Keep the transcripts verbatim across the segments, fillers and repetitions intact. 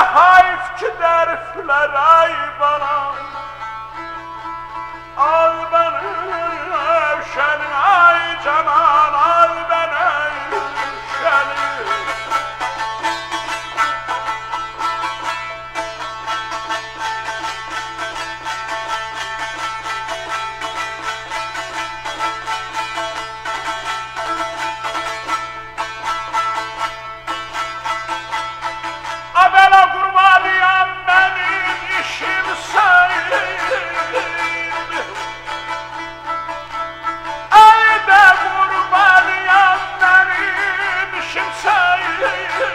hayf ki derfler ay bana. Al beni övşenin ay canan, al beni övşenin. Abela kurbanıyam benim işim sayılır. Ayda kurbanıyam benim işim sayılır.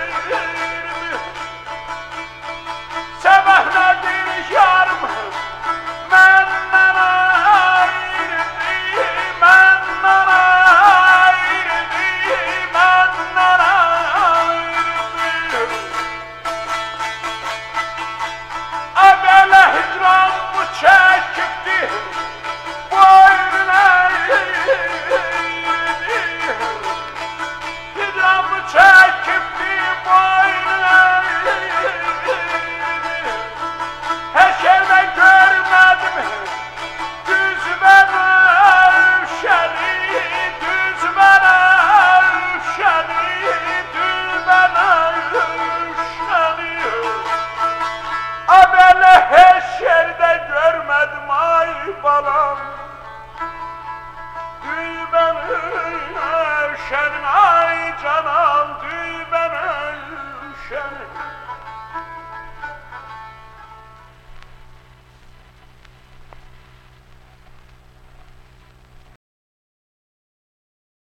Sebehledir yarım menden ayrıldı, menden ayrıldı, menden ayrıldı. Abele hicran mı çekipti boynuna eğildi. Hicran mı çekipti boynuna eğildi. Her şeyden görmedim düz bana üşeni, düz bana üşeni, düz bana üşeni. Abele hiç yerde görmedim ay balam. Düğ beni övşenin ay canan.